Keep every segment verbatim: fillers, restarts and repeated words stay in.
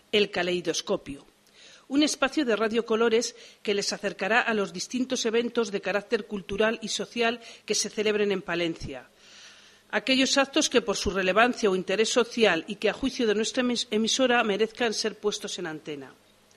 El Caleidoscopio, un espacio de Radio Colores que les acercará a los distintos eventos de carácter cultural y social que se celebren en Palencia. Aquellos actos que por su relevancia o interés social y que a juicio de nuestra emisora merezcan ser puestos en antena.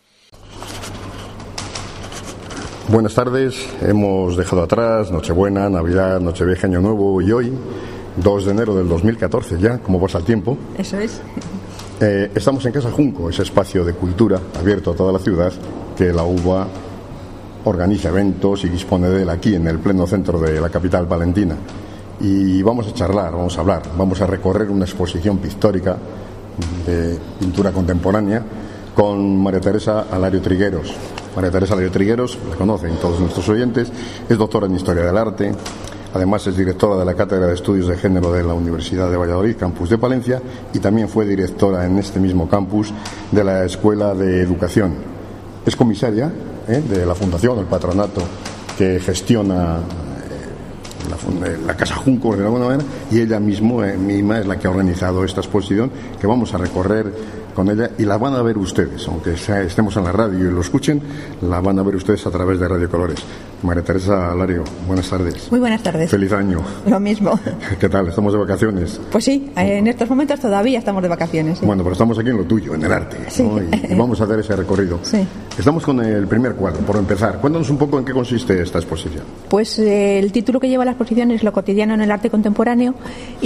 Buenas tardes, hemos dejado atrás Nochebuena, Navidad, Nochevieja, Año Nuevo y hoy, dos de enero del dos mil catorce ya, como pasa el tiempo. Eso es. Eh, estamos en Casa Junco, ese espacio de cultura abierto a toda la ciudad que la U B A organiza eventos y dispone de él aquí en el pleno centro de la capital palentina. Y vamos a charlar, vamos a hablar, vamos a recorrer una exposición pictórica de pintura contemporánea con María Teresa Alario Trigueros. María Teresa Alario Trigueros, la conocen todos nuestros oyentes, es doctora en Historia del Arte, además es directora de la Cátedra de Estudios de Género de la Universidad de Valladolid, campus de Palencia, y también fue directora en este mismo campus de la Escuela de Educación. Es comisaria ¿eh? de la Fundación, el patronato que gestiona La, la Casa Junco de alguna manera, y ella mismo, eh, misma es la que ha organizado esta exposición que vamos a recorrer con ella y la van a ver ustedes, aunque sea, estemos en la radio y lo escuchen, la van a ver ustedes a través de Radio Colores. María Teresa Alario, buenas tardes. Muy buenas tardes. Feliz año. Lo mismo. ¿Qué tal? ¿Estamos de vacaciones? Pues sí, en estos momentos todavía estamos de vacaciones. Sí. Bueno, pero estamos aquí en lo tuyo, en el arte, sí. ¿no? y, y vamos a hacer ese recorrido. Sí. Estamos con el primer cuadro, por empezar. Cuéntanos un poco en qué consiste esta exposición. Pues eh, el título que lleva la exposición es Lo cotidiano en el arte contemporáneo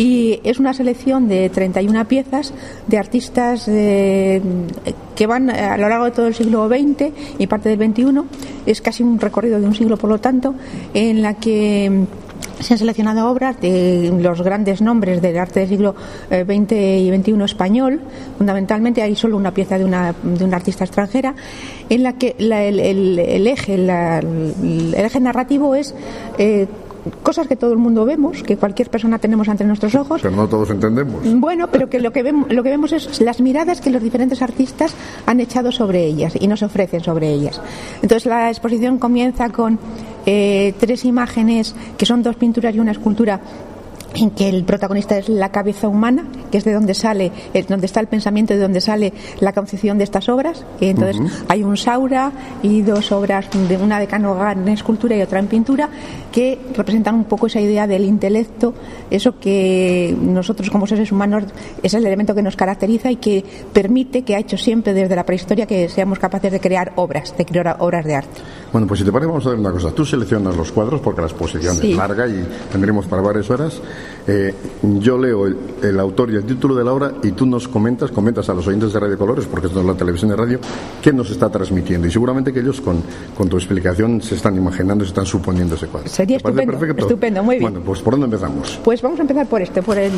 y es una selección de treinta y una piezas de artistas eh, que van a lo largo de todo el siglo veinte y parte del veintiuno. Es casi un recorrido de un siglo, por lo tanto, en la que se han seleccionado obras de los grandes nombres del arte del siglo veinte y veintiuno español. Fundamentalmente hay solo una pieza de una, de una artista extranjera, en la que la, el, el, el eje la, el eje narrativo es eh, cosas que todo el mundo vemos, que cualquier persona tenemos ante nuestros ojos. Pero no todos entendemos. Bueno, pero que lo que vemos, lo que vemos es las miradas que los diferentes artistas han echado sobre ellas y nos ofrecen sobre ellas. Entonces la exposición comienza con eh, tres imágenes que son dos pinturas y una escultura, en que el protagonista es la cabeza humana, que es de donde sale, es donde está el pensamiento, de donde sale la concepción de estas obras. Y entonces uh-huh. hay un Saura y dos obras, de una de Canogán en escultura y otra en pintura, que representan un poco esa idea del intelecto, eso que nosotros como seres humanos es el elemento que nos caracteriza y que permite, que ha hecho siempre desde la prehistoria, que seamos capaces de crear obras, de crear obras de arte. Bueno, pues si te parece vamos a ver una cosa. Tú seleccionas los cuadros porque la exposición sí. es larga y tendremos para varias horas. Eh, yo leo el, el autor y el título de la obra y tú nos comentas, comentas a los oyentes de Radio Colores, porque esto es la televisión de radio, qué nos está transmitiendo. Y seguramente que ellos con, con tu explicación se están imaginando, se están suponiendo ese cuadro. Sería estupendo, estupendo, muy bien. Bueno, pues ¿por dónde empezamos? Pues vamos a empezar por este, por el...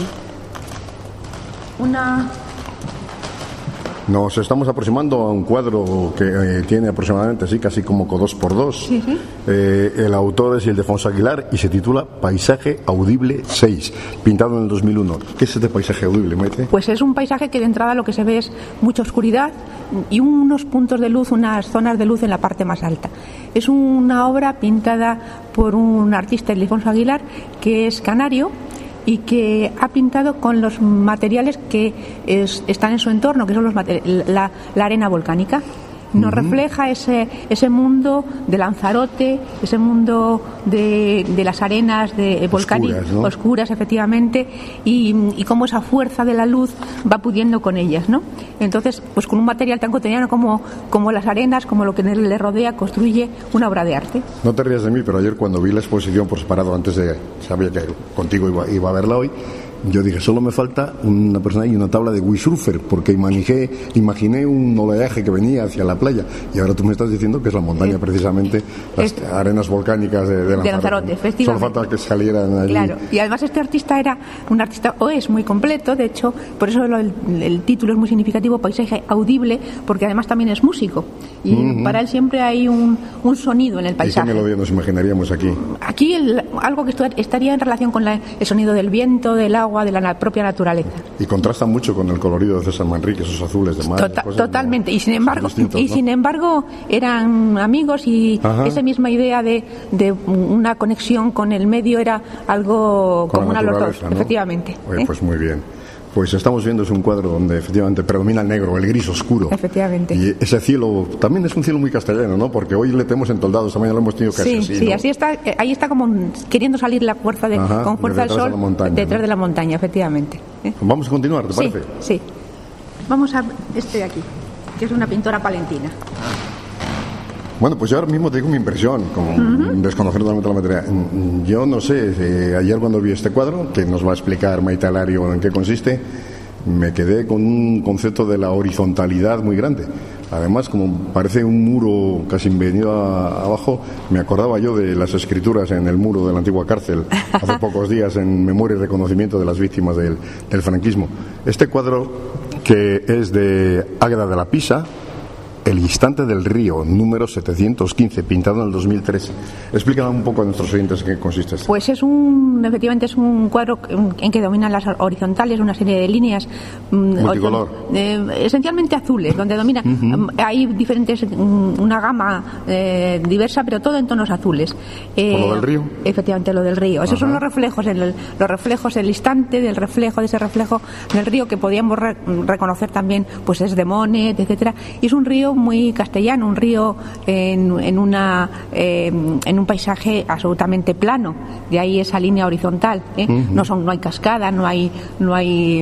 Una... Nos estamos aproximando a un cuadro que eh, tiene aproximadamente así, casi como dos por dos. Sí, sí. Eh, el autor es Ildefonso Aguilar y se titula Paisaje Audible seis, pintado en el dos mil uno. ¿Qué es este paisaje audible, Maite? Pues es un paisaje que de entrada lo que se ve es mucha oscuridad y unos puntos de luz, unas zonas de luz en la parte más alta. Es una obra pintada por un artista, Ildefonso Aguilar, que es canario y que ha pintado con los materiales que es, están en su entorno, que son los la, la arena volcánica. Nos uh-huh. refleja ese ese mundo de Lanzarote, ese mundo de, de las arenas de volcánicas oscuras, ¿no? oscuras efectivamente, y, y cómo esa fuerza de la luz va pudiendo con ellas, ¿no? Entonces, pues con un material tan cotidiano como, como las arenas, como lo que le rodea, construye una obra de arte. No te rías de mí, pero ayer cuando vi la exposición por separado, antes de, sabía que contigo iba, iba a verla hoy, yo dije, solo me falta una persona y una tabla de windsurfer, porque imaginé, imaginé un oleaje que venía hacia la playa, y ahora tú me estás diciendo que es la montaña, precisamente, las es, arenas volcánicas de, de Lanzarote. De Lanzarote, efectivamente. Solo falta que salieran allí. Claro, y además este artista era un artista, o es muy completo, de hecho, por eso lo, el, el título es muy significativo, Paisaje Audible, porque además también es músico, y uh-huh. para él siempre hay un, un sonido en el paisaje. ¿Y qué melodía nos imaginaríamos aquí? Aquí el, algo que estaría en relación con la, el sonido del viento, del agua, de la propia naturaleza. Y contrasta mucho con el colorido de César Manrique, esos azules de mar. Tota, totalmente, y sin embargo y ¿no? sin embargo eran amigos y Ajá. esa misma idea de, de una conexión con el medio era algo con común a los dos, ¿no? efectivamente. Oye, ¿eh? Pues muy bien. Pues estamos viendo, es un cuadro donde efectivamente predomina el negro, el gris oscuro. Efectivamente. Y ese cielo también es un cielo muy castellano, ¿no? Porque hoy le tenemos entoldado, esta mañana lo hemos tenido casi sí, así, sí, ¿no? así está, eh, ahí está como queriendo salir la fuerza de, Ajá, con fuerza del sol de la montaña, detrás ¿no? de la montaña, efectivamente. ¿eh? Vamos a continuar, ¿te sí, parece? Sí. Vamos a este de aquí, que es una pintora palentina. Bueno, pues yo ahora mismo te digo mi impresión, como uh-huh. desconocer totalmente la materia. Yo no sé, eh, ayer cuando vi este cuadro, que nos va a explicar Maite Alario en qué consiste, me quedé con un concepto de la horizontalidad muy grande. Además, como parece un muro casi venido a, abajo, me acordaba yo de las escrituras en el muro de la antigua cárcel hace pocos días en memoria y reconocimiento de las víctimas del, del franquismo. Este cuadro, que es de Águeda de la Pisa, El instante del río, número setecientos quince, pintado en el dos mil tres. Explícame un poco a nuestros oyentes en qué consiste esto. Pues es un, efectivamente es un cuadro en que dominan las horizontales, una serie de líneas multicolor, eh, esencialmente azules, donde domina, uh-huh. hay diferentes, una gama eh, diversa, pero todo en tonos azules. Eh, ¿Por lo del río? Efectivamente, lo del río. Esos Ajá. son los reflejos, el, los reflejos, el instante del reflejo, de ese reflejo del río que podíamos re, reconocer también, pues es de Monet, etcétera. Y es un río muy castellano, un río en, en una eh, en un paisaje absolutamente plano, de ahí esa línea horizontal, ¿eh? uh-huh. no son no hay cascada, no hay no hay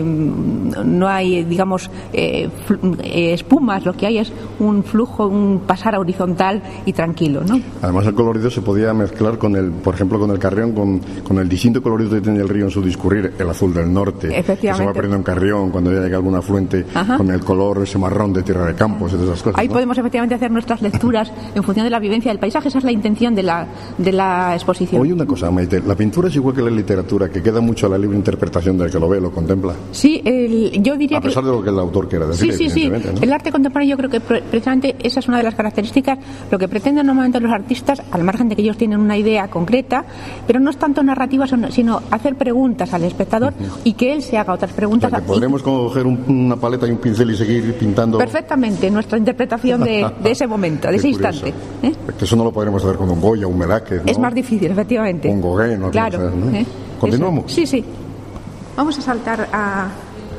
no hay digamos eh, fl- eh, espumas, lo que hay es un flujo, un pasar horizontal y tranquilo, ¿no? Además el colorido se podía mezclar con el, por ejemplo, con el Carrión, con, con el distinto colorido que tiene el río en su discurrir, el azul del norte, que se va perdiendo en Carrión cuando ya llega algún afluente, Ajá. con el color ese marrón de Tierra de Campos y de esas cosas. Ahí ¿no? podemos efectivamente hacer nuestras lecturas en función de la vivencia del paisaje. Esa es la intención de la, de la exposición. Oye, una cosa, Maite, la pintura es igual que la literatura, que queda mucho a la libre interpretación del que lo ve, lo contempla. Sí, el, yo diría a pesar que... de lo que el autor quiera decir. Sí, sí, sí. ¿no? El arte contemporáneo, yo creo que precisamente esa es una de las características. Lo que pretenden normalmente los artistas, al margen de que ellos tienen una idea concreta, pero no es tanto narrativa, sino hacer preguntas al espectador uh-huh. y que él se haga otras preguntas. O sea, que podremos y... coger un, una paleta y un pincel y seguir pintando. Perfectamente, nuestra interpretación de, de ese momento, de ese instante. ¿eh? Que eso no lo podremos hacer con un Goya, un Velázquez, ¿no? Es más difícil, efectivamente. Un Gauguin, ¿no? Claro. Hacer, ¿no? ¿eh? ¿Continuamos? Eso. Sí, sí. Vamos a saltar a,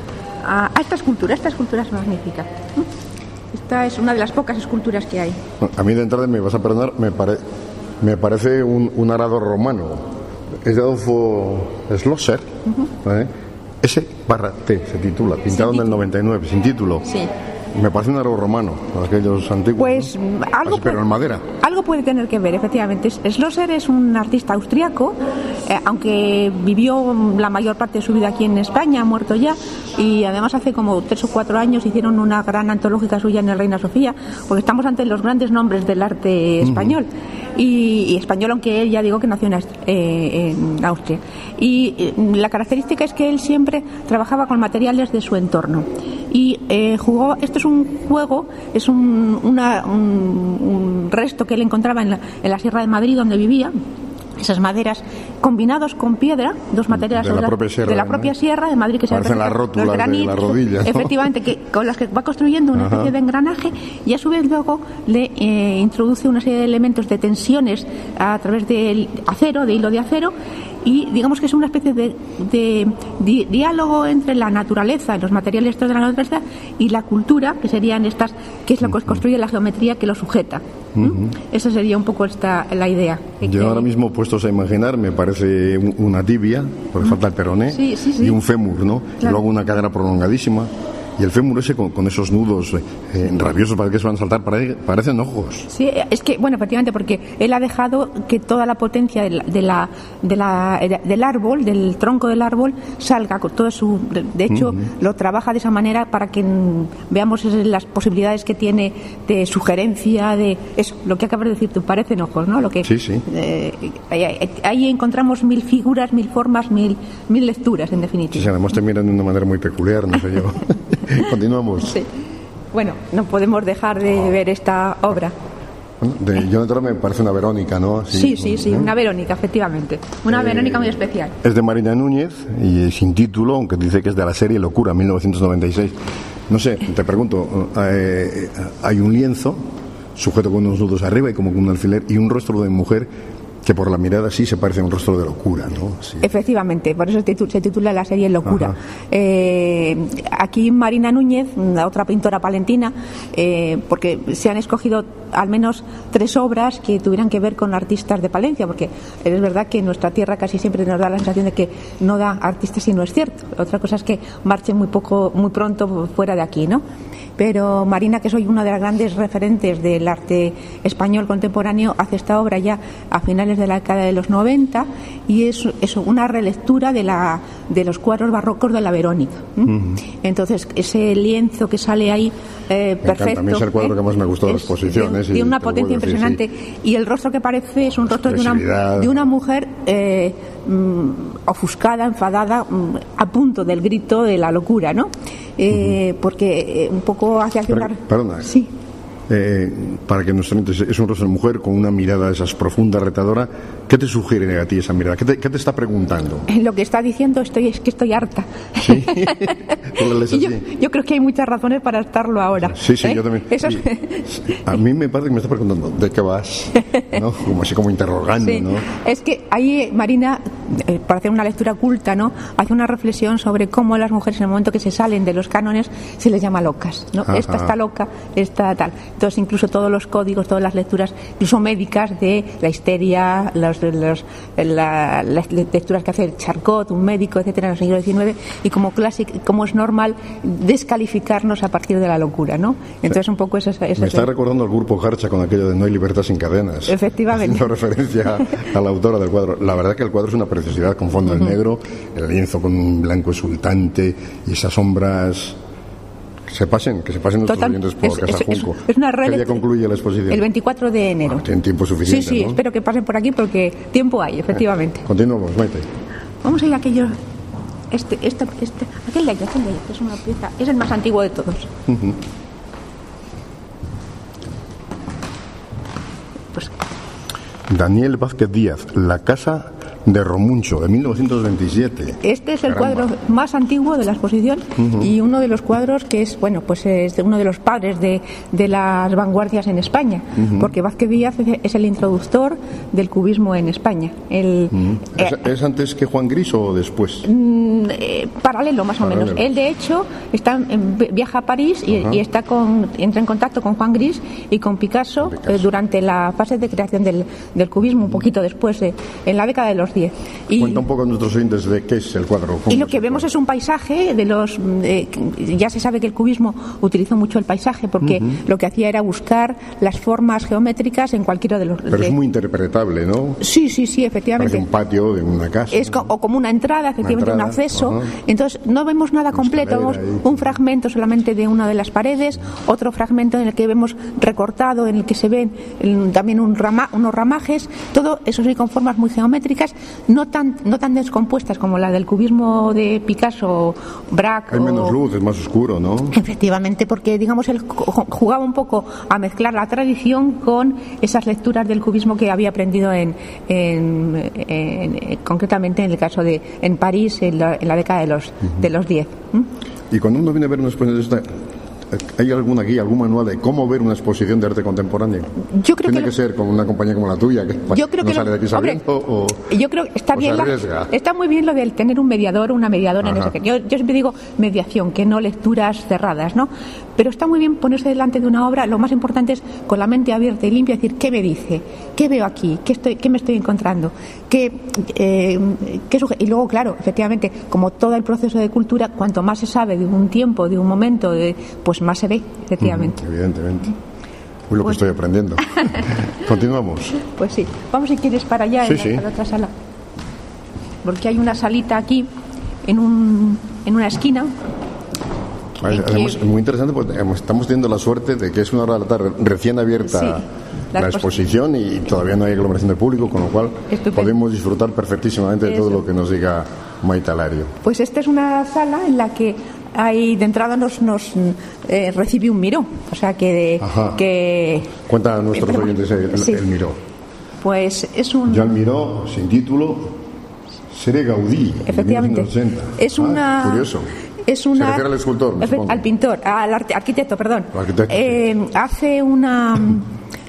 a, a esta escultura. Esta escultura es magnífica. Esta es una de las pocas esculturas que hay. A mí de entrada, me vas a perdonar, me, pare, me parece un, un arado romano. Es de Adolfo Schlosser. Uh-huh. ¿eh? S barra T se titula, pintado en el noventa y nueve, sin título. Sí. Me parece un arado romano, aquellos antiguos. Pues ¿no? algo Así, pero puede, en madera. Algo puede tener que ver, efectivamente. Schlosser es un artista austriaco, eh, aunque vivió la mayor parte de su vida aquí en España, ha muerto ya, y además hace como tres o cuatro años hicieron una gran antológica suya en el Reina Sofía, porque estamos ante los grandes nombres del arte español. Uh-huh. y, y español, aunque él ya digo que nació en, eh, en Austria. Y eh, la característica es que él siempre trabajaba con materiales de su entorno. Y eh, jugó, esto es un juego, es un, una, un, un resto que él encontraba en la, en la Sierra de Madrid donde vivía, esas maderas combinados con piedra, dos materiales de la, la propia sierra, de la propia ¿no? sierra de Madrid que se parecen las rótulas de las rodillas, ¿no? Efectivamente, que con las que va construyendo una Ajá. especie de engranaje y a su vez luego le eh, introduce una serie de elementos de tensiones a través del acero, de hilo de acero, y digamos que es una especie de, de, de diálogo entre la naturaleza, los materiales de la naturaleza y la cultura, que serían estas, que es lo que uh-huh. construye la geometría que lo sujeta. ¿Mm? Uh-huh. Esa sería un poco esta la idea. Yo que... ahora mismo, puestos a imaginar, me parece una tibia, porque uh-huh. falta el peroné, sí, sí, sí. y un fémur, ¿no? Claro. Y luego una cadera prolongadísima. Y el fémur ese con, con esos nudos eh, rabiosos para que se van a saltar, parece, parecen ojos. Sí, es que, bueno, efectivamente, porque él ha dejado que toda la potencia de la, de la, de la, de, del árbol, del tronco del árbol, salga con todo su... De hecho, uh-huh. lo trabaja de esa manera para que mm, veamos las posibilidades que tiene de sugerencia, de eso, lo que acabas de decir tú, parecen ojos, ¿no? Lo que, sí, sí. Eh, ahí, ahí encontramos mil figuras, mil formas, mil, mil lecturas, en definitiva. Sí, además te miran de una manera muy peculiar, no sé yo. Continuamos. Sí. Bueno, no podemos dejar de ver esta obra. De John Torre me parece una Verónica, ¿no? Sí, sí, sí, sí, una Verónica, efectivamente. Una eh, Verónica muy especial. Es de Marina Núñez y sin título, aunque dice que es de la serie Locura, mil novecientos noventa y seis. No sé, te pregunto, eh, hay un lienzo sujeto con unos nudos arriba y como con un alfiler y un rostro de mujer que por la mirada sí se parece a un rostro de locura, ¿no? Sí. Efectivamente, por eso se titula la serie Locura. Eh, aquí Marina Núñez, la otra pintora palentina, eh, porque se han escogido al menos tres obras que tuvieran que ver con artistas de Palencia, porque es verdad que en nuestra tierra casi siempre nos da la sensación de que no da artistas y no es cierto. Otra cosa es que marchen muy poco, muy pronto fuera de aquí, ¿no? Pero Marina, que soy una de las grandes referentes del arte español contemporáneo, hace esta obra ya a finales de la década de los noventa y es, es una relectura de, la, de los cuadros barrocos de la Verónica. ¿eh? Uh-huh. Entonces, ese lienzo que sale ahí, eh, me perfecto. A mí es el cuadro ¿eh? que más me gustó de la exposición. Tiene, tiene una potencia impresionante. Sí. Y el rostro que parece es un rostro de una, de una mujer eh, mm, ofuscada, enfadada, mm, a punto del grito de la locura, ¿no? Eh, uh-huh. Porque eh, un poco hacia hacia una... Perdona. Sí. Eh, para que nuestro es un rostro de mujer con una mirada de esas profunda, retadora. ¿Qué te sugiere a ti esa mirada? ¿Qué te, qué te está preguntando? Lo que está diciendo estoy es que estoy harta. ¿Sí? y yo, yo creo que hay muchas razones para estarlo ahora. Sí, sí, ¿eh? yo también. Eso es... A mí me parece que me está preguntando ¿de qué vas? ¿No? Como así como interrogando, sí. ¿no? Es que ahí Marina, eh, para hacer una lectura culta, ¿no? Hace una reflexión sobre cómo las mujeres en el momento que se salen de los cánones se les llama locas, ¿no? Ajá. Esta está loca, esta tal. Entonces incluso todos los códigos, todas las lecturas, incluso médicas, de la histeria, los, los, la, las lecturas que hace Charcot, un médico, etcétera, en el siglo diecinueve, y como clásico, como es normal descalificarnos a partir de la locura, ¿no? Entonces un poco eso, eso me está recordando al grupo Harcha con aquello de No hay libertad sin cadenas. Efectivamente. Haciendo referencia a la autora del cuadro. La verdad que el cuadro es una preciosidad, con fondo en uh-huh. negro, el lienzo con un blanco exultante y esas sombras. Que se pasen, que se pasen nuestros oyentes por es, Casa Junco. Es, es una ¿Qué día concluye la exposición? El veinticuatro de enero. Bueno, tienen tiempo suficiente, Sí, sí, ¿no? espero que pasen por aquí porque tiempo hay, efectivamente. Eh, continuamos, Maite. Vamos a ir a aquello, este, este, este, aquel de allá, aquel de allá, que es una pieza, es el más antiguo de todos. Uh-huh. Pues... Daniel Vázquez Díaz, La casa de Romuncho, de mil novecientos veintisiete. Este es el Caramba. cuadro más antiguo de la exposición uh-huh. y uno de los cuadros que es, bueno, pues es uno de los padres de, de las vanguardias en España, uh-huh. porque Vázquez Díaz es el introductor del cubismo en España. El, uh-huh. ¿Es, eh, ¿Es antes que Juan Gris o después? Eh, paralelo, más paralelo. o menos. Él, de hecho, está, viaja a París y, uh-huh. y está con, entra en contacto con Juan Gris y con Picasso, Picasso. Eh, durante la fase de creación del, del cubismo, un poquito después, de, en la década de los diez. Y, Cuenta un poco a nuestros oyentes de qué es el cuadro. Y lo que vemos es un paisaje de los... Eh, ya se sabe que el cubismo utilizó mucho el paisaje porque uh-huh. lo que hacía era buscar las formas geométricas en cualquiera de los... Pero de... es muy interpretable, ¿no? Sí, sí, sí, efectivamente. Parece un patio de una casa. Es co- o como una entrada, efectivamente, una entrada, un acceso. Uh-huh. Entonces no vemos nada completo, vemos ahí. un fragmento solamente de una de las paredes, otro fragmento en el que vemos recortado, en el que se ven el, también un rama, unos ramajes, todo eso sí con formas muy geométricas, no tan no tan descompuestas como la del cubismo de Picasso, Braque. Hay o... menos luz, es más oscuro, ¿no? Efectivamente, porque digamos él jugaba un poco a mezclar la tradición con esas lecturas del cubismo que había aprendido en, en, en, en concretamente en el caso de en París en la, en la década de los uh-huh. de los diez. ¿Mm? Y cuando uno viene a ver una exposición de esta, ¿hay alguna guía, algún manual de cómo ver una exposición de arte contemporáneo? Yo creo ¿Tiene que, que ser con una compañía como la tuya, que yo creo no que sale lo, de aquí sabiendo? Hombre, o, yo creo que está bien, la, arriesga? está muy bien lo del tener un mediador o una mediadora. En eso. Yo, yo siempre digo mediación, que no lecturas cerradas, ¿no? Pero está muy bien ponerse delante de una obra. Lo más importante es con la mente abierta y limpia decir qué me dice, qué veo aquí, qué estoy, qué me estoy encontrando, qué, eh, qué suge- y luego claro, efectivamente, como todo el proceso de cultura, cuanto más se sabe de un tiempo, de un momento, de, pues más se ve, efectivamente. Uh-huh, evidentemente. Uy, lo pues... que estoy aprendiendo. Continuamos. Pues sí. Vamos, si quieres, para allá, sí, en sí. la, la otra sala. Porque hay una salita aquí, en un en una esquina. Además, es muy interesante porque estamos teniendo la suerte de que es una hora de la tarde recién abierta, sí, la, la exposición, y todavía no hay aglomeración de público, con lo cual Estupendo. podemos disfrutar perfectísimamente de Eso. todo lo que nos diga Maite Alario. Pues esta es una sala en la que hay, de entrada nos, nos eh, recibe un miró, o sea que... que Cuenta a nuestros eh, oyentes el, sí. el miró. Pues es un... Ya el miró, sin título, Seré Gaudí. Efectivamente. Es ah, una... Curioso. Es una, Se refiere al escultor, al pintor, al arquitecto, perdón. Arquitecto, eh, sí. Hace una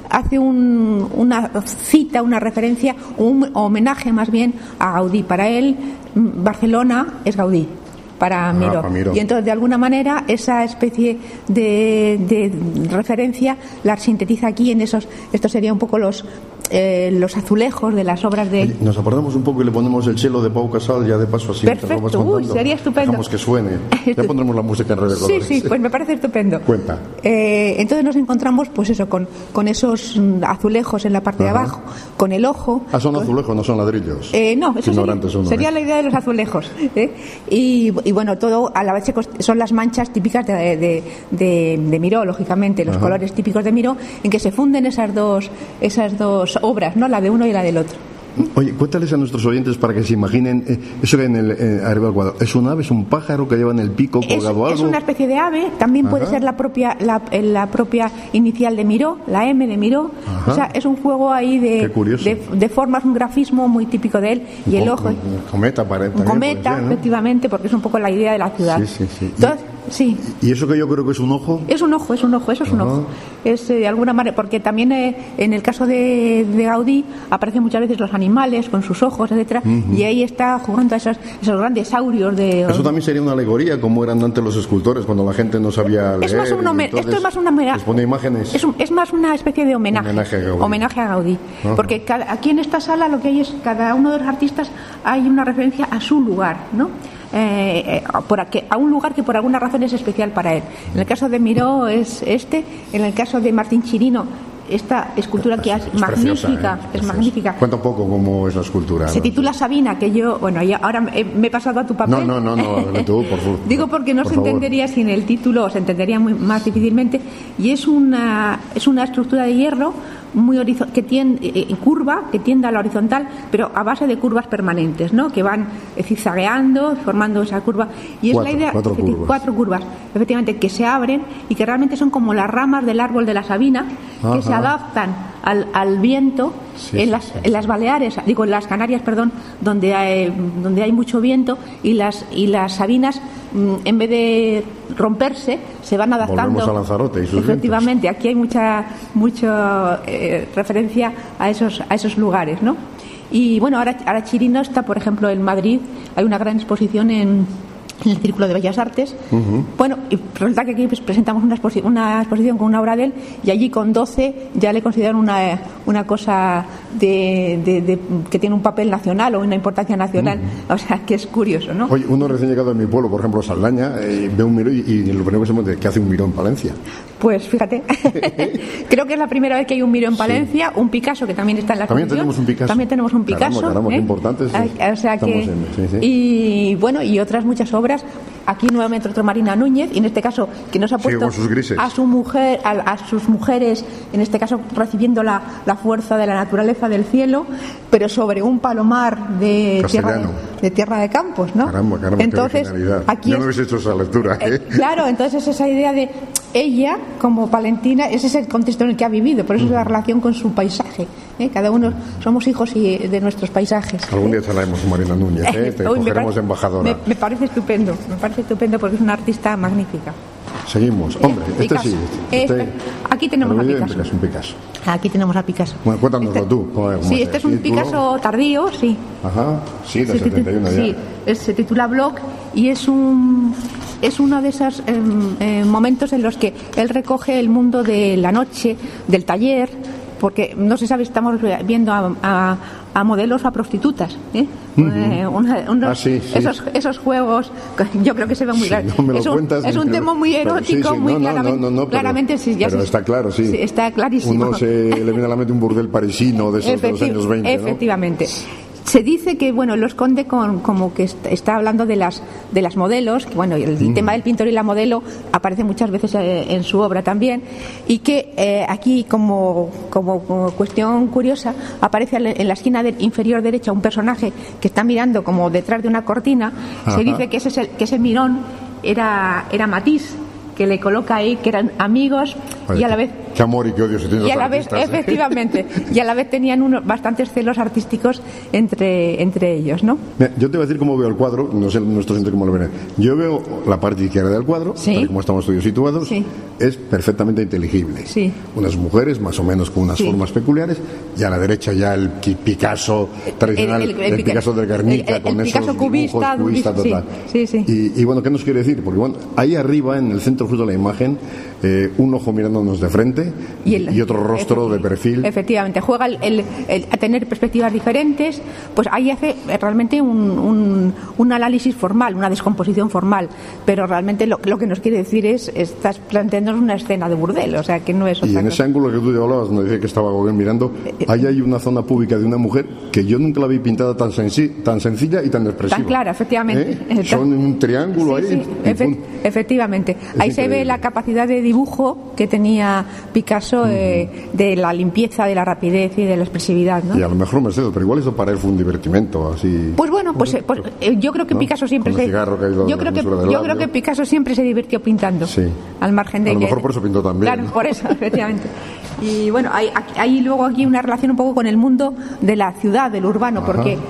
hace un, una cita, una referencia, un homenaje más bien a Gaudí. Para él, Barcelona es Gaudí. Para Miró. Ah, Miró. Y entonces, de alguna manera, esa especie de, de referencia la sintetiza aquí en esos. Esto sería un poco los eh, los azulejos de las obras de. Oye, nos apartamos un poco y le ponemos el cello de Pau Casal, ya de paso así. Perfecto, uy, sería estupendo. Dejamos que suene. Ya pondremos la música en Red de Colores. Sí, sí, pues me parece estupendo. Cuenta. Eh, entonces nos encontramos, pues eso, con, con esos azulejos en la parte Ajá. de abajo, con el ojo. Ah, son con... azulejos, no son ladrillos. Eh, no, eso sería, uno, sería ¿eh? la idea de los azulejos. ¿eh? Y, y bueno, todo a la vez son las manchas típicas de, de, de, de Miró, lógicamente, los Ajá. colores típicos de Miró, en que se funden esas dos, esas dos obras, ¿no? La de uno y la del otro. Oye, cuéntales a nuestros oyentes para que se imaginen eh, eso que en el eh, arriba del cuadro. ¿Es un ave, es un pájaro que lleva en el pico colgado es, algo? Es una especie de ave, también Ajá. puede ser la propia la, la propia inicial de Miró, la M de Miró. Ajá. O sea, es un juego ahí de, de, de formas, un grafismo muy típico de él. Y un el ojo. Un cometa, parece. Un cometa, ser, ¿no? Efectivamente, porque es un poco la idea de la ciudad. Sí, sí, sí. Entonces, sí. ¿Y eso que yo creo que es un ojo? Es un ojo, es un ojo, eso es Ajá. un ojo. Es eh, de alguna manera, porque también eh, en el caso de, de Gaudí aparecen muchas veces los animales con sus ojos, etcétera, uh-huh. y ahí está jugando a esos, esos grandes saurios de. Eso también sería una alegoría, como eran antes los escultores cuando la gente no sabía leer. Es más un homen- esto es más una mera, les pone imágenes. Es, un, es más una especie de homenaje. Homenaje a Gaudí. Homenaje a Gaudí. Uh-huh. Porque cada, aquí en esta sala lo que hay es cada uno de los artistas hay una referencia a su lugar, ¿no? Eh, eh, por aquí, a un lugar que por alguna razón es especial para él. En el caso de Miró es este, en el caso de Martín Chirino esta escultura que es, es magnífica, preciosa, ¿eh? es magnífica. Cuenta un poco cómo es la escultura. Se titula Sabina, que yo, bueno, ya ahora me he pasado a tu papel. No, no, no, no, tú, por favor. Digo porque no por se favor. entendería sin el título, o se entendería muy, más difícilmente, y es una es una estructura de hierro muy horizontal, que tiene eh, curva, que tiende a la horizontal, pero a base de curvas permanentes, ¿no? Que van eh, zigzagueando, formando esa curva. Y cuatro, es la idea, cuatro curvas. cuatro curvas, efectivamente, que se abren y que realmente son como las ramas del árbol de la Sabina, Ajá. que se adaptan al, al viento. Sí, en, las, sí, sí. en las Baleares, digo en las Canarias, perdón, donde hay, donde hay mucho viento, y las y las Sabinas, en vez de romperse, se van adaptando. Volvemos a Lanzarote y sus Efectivamente, vientos. Aquí hay mucha mucha eh, referencia a esos a esos lugares, ¿no? Y bueno, ahora, ahora Chirino está, por ejemplo, en Madrid, hay una gran exposición en en el Círculo de Bellas Artes. Uh-huh. Bueno, y resulta que aquí pues, presentamos una, exposi- una exposición con una obra de él, y allí con doce ya le consideran una, una cosa de, de, de, que tiene un papel nacional o una importancia nacional. Uh-huh. O sea, que es curioso, ¿no? Oye, uno recién llegado a mi pueblo, por ejemplo, Saldaña, eh, ve un Miró y, y lo primero que se me dice, ¿qué hace un Miró en Palencia? Pues fíjate, creo que es la primera vez que hay un Miró en Palencia, sí. Un Picasso que también está en la También exposición. tenemos un Picasso. También tenemos un Picasso. Caramba, caramba, ¿eh? qué importante es. O sea que, en, sí, sí. Y bueno, y otras muchas obras. Aquí nuevamente otro Marina Núñez, y en este caso que nos ha puesto a su mujer, a, a sus mujeres, en este caso recibiendo la, la fuerza de la naturaleza del cielo, pero sobre un palomar de tierra de, de tierra de Campos, ¿no? Caramba, caramba, entonces, aquí yo es, no hubiese hecho esa lectura, ¿eh? eh, claro, entonces esa idea de ella como palentina, ese es el contexto en el que ha vivido, por eso es la relación con su paisaje, ¿eh? Cada uno somos hijos y, de nuestros paisajes. Algún día traeremos a Marina Núñez, ¿eh? Te Uy, cogeremos de embajadora. Me, me parece estupendo, me parece estupendo porque es una artista magnífica. Seguimos, hombre, este Picasso. sí. Este, este, aquí tenemos a Picasso. Es un Picasso. Aquí tenemos a Picasso. Bueno, cuéntanoslo este, tú. ¿Cómo, cómo sí, este es un título? Picasso tardío, sí. Ajá, sí, de setenta y uno ya. Sí, es, se titula Block, y es un es uno de esos eh, eh, momentos en los que él recoge el mundo de la noche, del taller, porque no se sabe, estamos viendo a, a, a modelos o a prostitutas, ¿eh? Uh-huh. eh, una, unos, ah, sí, sí. Esos, esos juegos, yo creo que se ven muy claros. Sí, no es un, cuentas, es un tema muy erótico, sí, sí, muy no, no, claramente. No, no, no, claramente pero, sí, ya pero se, está claro, sí. sí. Está clarísimo. Uno se le viene a la mente un burdel parisino de esos Efecti- de los años veinte, ¿no? Efectivamente. Se dice que bueno lo esconde con, como que está, está hablando de las de las modelos, que bueno el mm. tema del pintor y la modelo aparece muchas veces eh, en su obra también, y que eh, aquí como, como como cuestión curiosa aparece en la esquina de, inferior derecha un personaje que está mirando como detrás de una cortina. Ajá. Se dice que ese es el, que ese mirón era era Matisse, que le coloca ahí, que eran amigos. Oye, y a la vez qué amor y qué odio se tienen y a los la vez artistas, ¿eh? Efectivamente, y a la vez tenían unos bastantes celos artísticos entre entre ellos, ¿no? Mira, yo te voy a decir cómo veo el cuadro, no sé nuestros gente cómo lo ven. Yo veo la parte izquierda del cuadro, ¿sí? Tal como estamos todos situados, sí. Es perfectamente inteligible. Sí. Unas mujeres más o menos con unas sí. formas peculiares, y a la derecha ya el Picasso tradicional, el, el, el, el Picasso del Guernica, el, el, con el esos Picasso cubista, dibujos, cubista total. Sí, sí, sí. Y, y bueno, ¿qué nos quiere decir? Porque bueno, ahí arriba, en el centro justo de la imagen, eh, un ojo mirándonos de frente y, el, y otro rostro de perfil. Efectivamente, juega el, el, el, a tener perspectivas diferentes, pues ahí hace realmente un, un, un análisis formal, una descomposición formal, pero realmente lo, lo que nos quiere decir es, estás planteándonos una escena de burdel, o sea que no es otra Y en cosa. ese ángulo que tú te hablabas, donde decía que estaba Gauguin mirando, ahí hay una zona pública de una mujer que yo nunca la vi pintada tan, sensi- tan sencilla y tan expresiva. Tan clara, efectivamente. ¿Eh? Son un triángulo sí, ahí. Sí, efe- efectivamente. Es ahí increíble. Se ve la capacidad de dibujo que tenía Picasso, uh-huh. eh, de la limpieza, de la rapidez y de la expresividad, ¿no? Y a lo mejor Mercedes, pero igual eso para él fue un divertimento, así. Pues bueno, pues, pues eh, yo creo que ¿no? Picasso siempre se yo creo que yo creo que Picasso siempre se divirtió pintando. Sí. Al margen de a lo que, mejor por eso pintó también. Claro, por eso, efectivamente. Y bueno, hay, hay luego aquí una relación un poco con el mundo de la ciudad, del urbano, Ajá. porque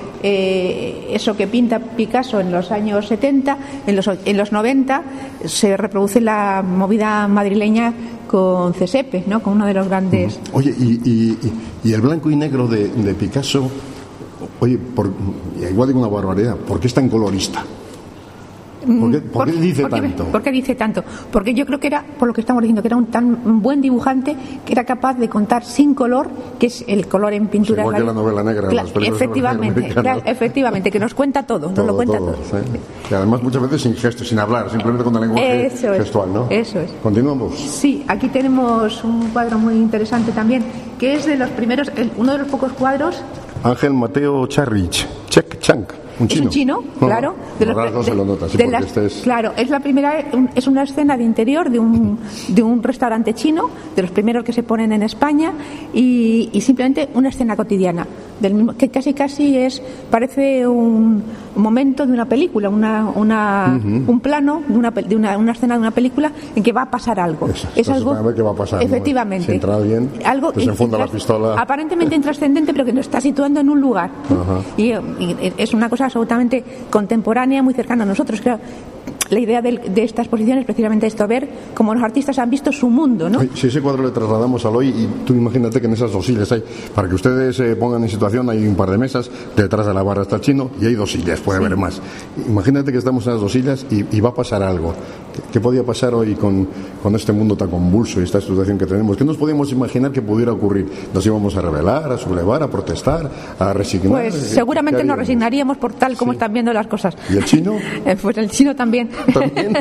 eh, eso que pinta Picasso en los años setenta, en los, en los noventa, se reproduce la movida madrileña con Cesepe, ¿no? Con uno de los grandes... Oye, y, y, y el blanco y negro de, de Picasso, oye, por, igual digo una barbaridad, ¿por qué es tan colorista? ¿Por qué, por qué dice ¿Por qué, tanto? ¿Por qué dice tanto? Porque yo creo que era, por lo que estamos diciendo, que era un tan buen dibujante que era capaz de contar sin color, que es el color en pintura. Sí, igual que la novela negra. Cla- efectivamente, claro, efectivamente, que nos cuenta todo, nos todo, lo cuenta todo. todo. ¿Sí? Y además muchas veces sin gestos, sin hablar, simplemente con el lenguaje eso gestual, es, ¿no? Eso es. Continuamos. Sí, aquí tenemos un cuadro muy interesante también, que es de los primeros, el, uno de los pocos cuadros. Ángel Mateo Charrich, Chek Chank. Un chino. Es un chino, claro. De los, de, se lo nota, sí, de las, este es... Claro, es la primera, es una escena de interior de un, de un restaurante chino, de los primeros que se ponen en España, y, y simplemente una escena cotidiana, del mismo, que casi casi es, parece un momento de una película, una, una, uh-huh. un plano de, una, de una, una escena de una película en que va a pasar algo. Eso, es algo a ver qué va a pasar. Efectivamente. ¿No? Si entra alguien, algo desenfunda la pistola. Aparentemente intrascendente, pero que nos está situando en un lugar. Uh-huh. Y, y es una cosa absolutamente contemporánea, muy cercana a nosotros. Creo, la idea de, de esta exposición es precisamente esto, ver cómo los artistas han visto su mundo, ¿no? Si ese cuadro le trasladamos al hoy, y tú imagínate que en esas dos sillas hay, para que ustedes se eh, pongan en situación, hay un par de mesas, detrás de la barra está el chino y hay dos sillas, puede sí. haber más. Imagínate que estamos en las dos sillas y, y va a pasar algo. ¿Qué, qué podía pasar hoy con, con este mundo tan convulso y esta situación que tenemos? ¿Qué nos podíamos imaginar que pudiera ocurrir? ¿Nos íbamos a rebelar, a sublevar, a protestar, a resignar? Pues seguramente nos resignaríamos por tal como sí. están viendo las cosas. ¿Y el chino? Pues el chino también. ¿También?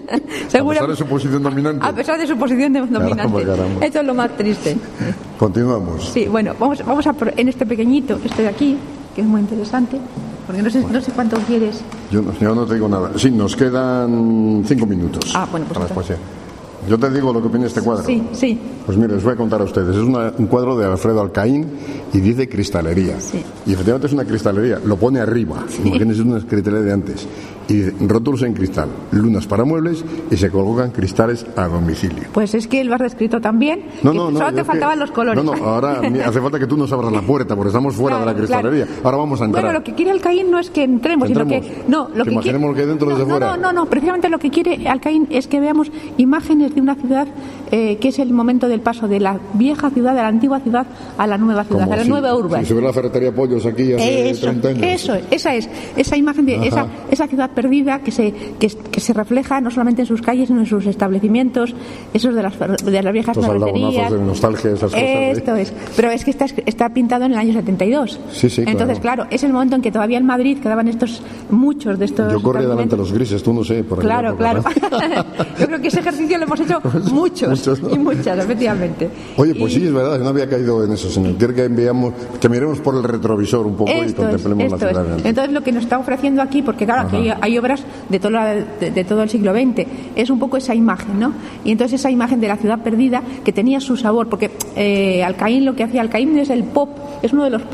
A pesar de su posición dominante. A pesar de su posición de dominante. Caramba, caramba. Esto es lo más triste. Continuamos. Sí, bueno, vamos, vamos a por, en este pequeñito, este de aquí, que es muy interesante, porque no sé, bueno. no sé cuánto quieres. Yo no, yo no te digo nada. Sí, nos quedan cinco minutos. Ah, bueno, pues para la Yo te digo lo que opina este cuadro. Sí, sí. Pues mire, les voy a contar a ustedes. Es una, un cuadro de Alfredo Alcaín y dice cristalería. Sí. Y efectivamente es una cristalería. Lo pone arriba. Sí. Imagínense una cristalería de antes. Y dice, rótulos en cristal, lunas para muebles y se colocan cristales a domicilio. Pues es que lo has descrito también. No, no, no. Solo te faltaban que, los colores. No, no, ahora hace falta que tú nos abras la puerta porque estamos fuera claro, de la cristalería. Claro. Ahora vamos a entrar. Bueno, lo que quiere Alcaín no es que entremos, que sino que... No, lo que, que imaginemos quiere, lo que hay dentro no, desde no, fuera. No, no, no, precisamente lo que quiere Alcaín es que veamos imágenes de una ciudad eh, que es el momento del paso de la vieja ciudad, de la antigua ciudad, a la nueva ciudad, Como a la si, nueva urbe. Si se hubiera la ferretería Pollos aquí hace eso, treinta años. Eso, esa es, esa imagen de esa, esa ciudad perdida que se, que, que se refleja no solamente en sus calles, sino en sus establecimientos, esos de las, de las viejas Estos ferreterías. De nostalgia, esas cosas. Esto ¿eh? es. Pero es que está, está pintado en el año setenta y dos. Sí, sí, Entonces, claro. claro, es el momento en que todavía en Madrid quedaban estos, muchos de estos. Yo corría delante de los grises, tú no sé. Por claro, claro. Yo creo que ese ejercicio lo hemos hecho muchos, muchos ¿no? y muchas, efectivamente. Oye, pues y... sí, es verdad, yo no había caído en eso, señor. Quiero que enviamos, que miremos por el retrovisor un poco esto y contemplemos es, la ciudad. Es. Entonces, lo que nos está ofreciendo aquí, porque claro, aquí hay, hay obras de todo, la, de, de todo el siglo veinte, es un poco esa imagen, ¿no? Y entonces esa imagen de la ciudad perdida que tenía su sabor, porque eh, Alcaín, lo que hacía Alcaín es el pop, es uno de los pop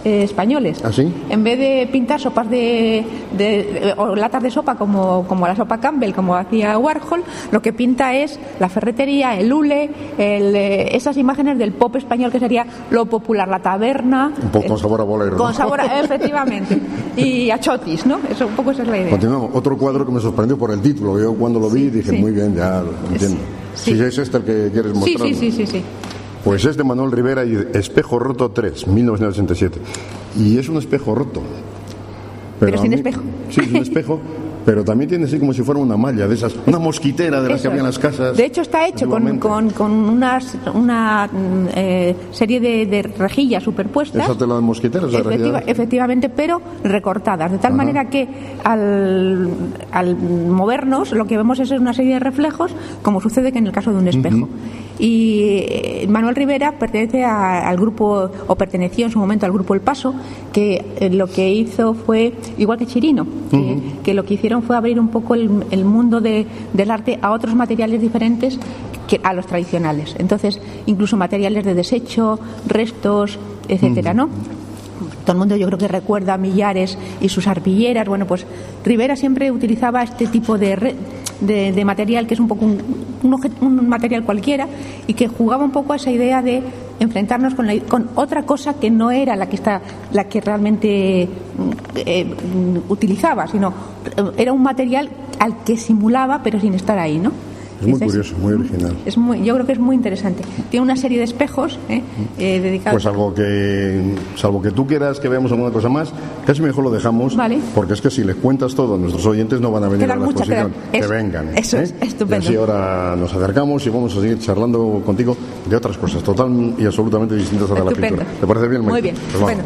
eh, españoles. ¿Ah, sí? En vez de pintar sopas de, de, de o latas de sopa como, como la sopa Campbell, como hacía Warhol, lo que pinta es la ferretería, el hule, el, eh, esas imágenes del pop español que sería lo popular, la taberna. Un poco con sabor a bolero. Con ¿no? sabor a, efectivamente. Y a chotis, ¿no? Eso, un poco esa es la idea. Continuamos. Otro cuadro que me sorprendió por el título. Yo cuando lo vi dije, sí. muy bien, ya lo entiendo. Sí. Si es este el que quieres mostrar. Sí, sí, sí, sí, sí. Pues es de Manuel Rivera y Espejo Roto tres, mil novecientos ochenta y siete. Y es un espejo roto. Pero, pero sin mí, espejo. Sí, sin espejo. Pero también tiene así como si fuera una malla de esas, una mosquitera de las Eso que había en las casas. De hecho está hecho con, con, con unas, una eh, serie de, de rejillas superpuestas. Esas de las mosquiteras. Efectiva, efectivamente, pero recortadas. De tal Ajá. manera que al, al movernos lo que vemos es una serie de reflejos, como sucede que en el caso de un espejo. Uh-huh. Y Manuel Rivera pertenece a, al grupo, o perteneció en su momento al grupo El Paso, que eh, lo que hizo fue, igual que Chirino, que, uh-huh. que lo que hicieron fue abrir un poco el, el mundo de, del arte a otros materiales diferentes que a los tradicionales. Entonces, incluso materiales de desecho, restos, etcétera, ¿no? Todo el mundo yo creo que recuerda a Millares y sus arpilleras. Bueno, pues Rivera siempre utilizaba este tipo de, re, de, de material que es un poco un, un, objet, un material cualquiera y que jugaba un poco a esa idea de enfrentarnos con, la, con otra cosa que no era la que está, la que realmente eh, utilizaba, sino era un material al que simulaba pero sin estar ahí, ¿no? Es muy curioso, muy original. Es muy, yo creo que es muy interesante. Tiene una serie de espejos ¿eh? Eh, dedicados. Pues salvo que, salvo que tú quieras que veamos alguna cosa más, casi mejor lo dejamos, vale. Porque es que si les cuentas todo a nuestros oyentes no van a venir quedan a la mucha, exposición. Quedan. Que Eso, vengan. Eso ¿eh? es estupendo. Y así ahora nos acercamos y vamos a seguir charlando contigo de otras cosas total y absolutamente distintas a la pintura. ¿Te parece bien, Maite? Muy bien. Pues bueno.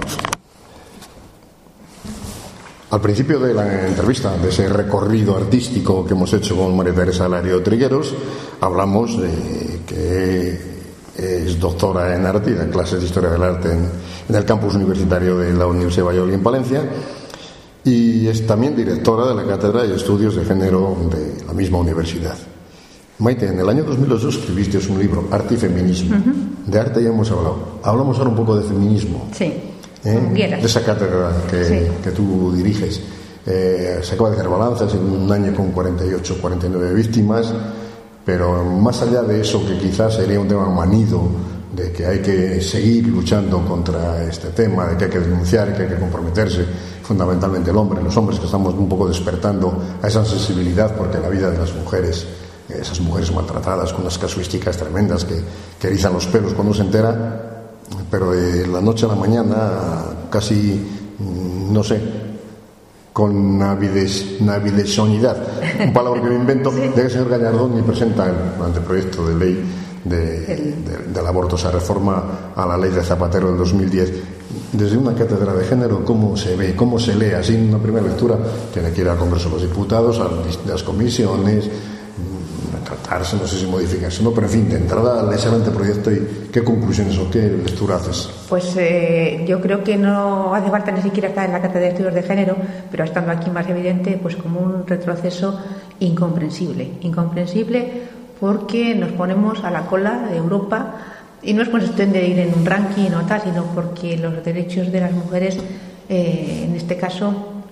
Al principio de la entrevista, de ese recorrido artístico que hemos hecho con María Teresa Lario Trigueros, hablamos de que es doctora en arte y da clases de Historia del Arte en, en el campus universitario de la Universidad de Valladolid en Palencia, y es también directora de la Cátedra de Estudios de Género de la misma universidad. Maite, en el año dos mil dos escribiste un libro, Arte y Feminismo. Uh-huh. De arte ya hemos hablado. Hablamos ahora un poco de feminismo. Sí. ¿Eh? De esa cátedra que, sí. que tú diriges. Eh, se acaba de hacer balanzas en un año con cuarenta y ocho, cuarenta y nueve víctimas, pero más allá de eso, que quizás sería un tema manido, de que hay que seguir luchando contra este tema, de que hay que denunciar, que hay que comprometerse, fundamentalmente el hombre, los hombres que estamos un poco despertando a esa sensibilidad, porque la vida de las mujeres, esas mujeres maltratadas con unas casuísticas tremendas que, que erizan los pelos cuando se entera, pero de la noche a la mañana casi, no sé, con navidezonidad, un palabra que me invento, sí. De que el señor Gallardón me presenta el anteproyecto de ley de, de, del aborto, esa reforma a la ley de Zapatero del dos mil diez. Desde una cátedra de género, ¿cómo se ve, cómo se lee? Así en una primera lectura tiene que ir al Congreso de los Diputados, a las comisiones, tratarse, no sé si modificarse, no, pero en fin, de entrada al ese anteproyecto, y qué conclusiones o qué lectura haces. Pues eh, yo creo que no hace falta ni siquiera estar en la Cátedra de Estudios de Género, pero estando aquí más evidente, pues como un retroceso incomprensible, incomprensible porque nos ponemos a la cola de Europa, y no es cuestión de ir en un ranking o tal, sino porque los derechos de las mujeres, eh, en este caso,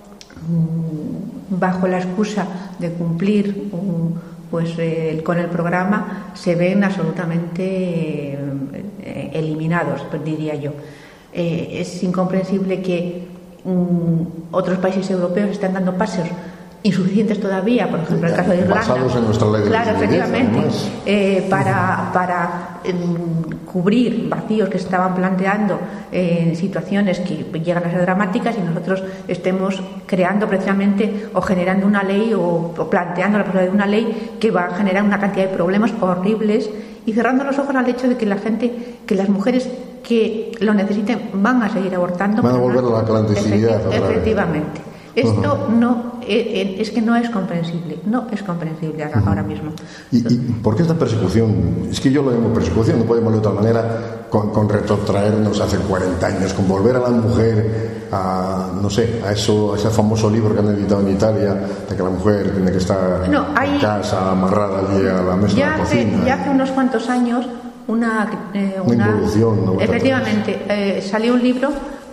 bajo la excusa de cumplir un pues eh, con el programa, se ven absolutamente eh, eliminados, diría yo. Eh, es incomprensible que um, otros países europeos estén dando pasos insuficientes todavía, por ejemplo el caso de Irlanda, basados en nuestra ley de claro, efectivamente, eh, para, para eh, cubrir vacíos que se estaban planteando en eh, situaciones que llegan a ser dramáticas, y nosotros estemos creando precisamente o generando una ley o, o planteando la posibilidad de una ley que va a generar una cantidad de problemas horribles, y cerrando los ojos al hecho de que la gente, que las mujeres que lo necesiten van a seguir abortando, van a volver a la clandestinidad. Efecti- efectivamente. Esto uh-huh. no eh, es que no es comprensible, no es comprensible uh-huh. ahora mismo. ¿Y, ¿Y por qué esta persecución? Es que yo lo llamo persecución, no podemos de otra manera, con, con retrotraernos hace cuarenta años, con volver a la mujer a, no sé, a eso, a ese famoso libro que han editado en Italia, de que la mujer tiene que estar no, hay, en casa, amarrada allí a la mesa de la hace, cocina. Ya hace unos cuantos años una, eh, una, una involución, ¿no? Efectivamente, eh, salió un libro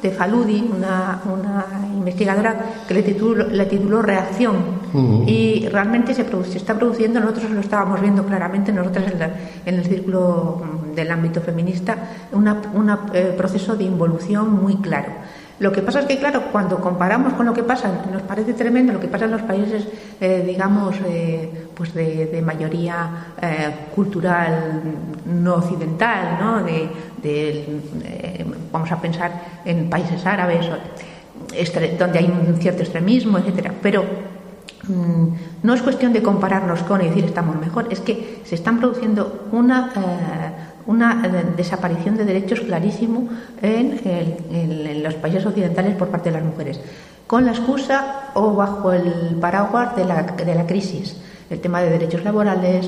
de Faludi, una, una investigadora que le tituló, le tituló Reacción. Uh-huh. Y realmente se, produce, se está produciendo, nosotros lo estábamos viendo claramente, nosotros en, la, en el círculo del ámbito feminista, un eh, proceso de involución muy claro. Lo que pasa es que, claro, cuando comparamos con lo que pasa, nos parece tremendo lo que pasa en los países, eh, digamos, eh, pues de, de mayoría eh, cultural no occidental, ¿no? De, de, eh, vamos a pensar en países árabes, estre- donde hay un cierto extremismo, etcétera. Pero mmm, no es cuestión de compararnos con y decir estamos mejor, es que se están produciendo una... Eh, una desaparición de derechos clarísimo en, el, en, en los países occidentales por parte de las mujeres, con la excusa o bajo el paraguas de la, de la crisis, el tema de derechos laborales,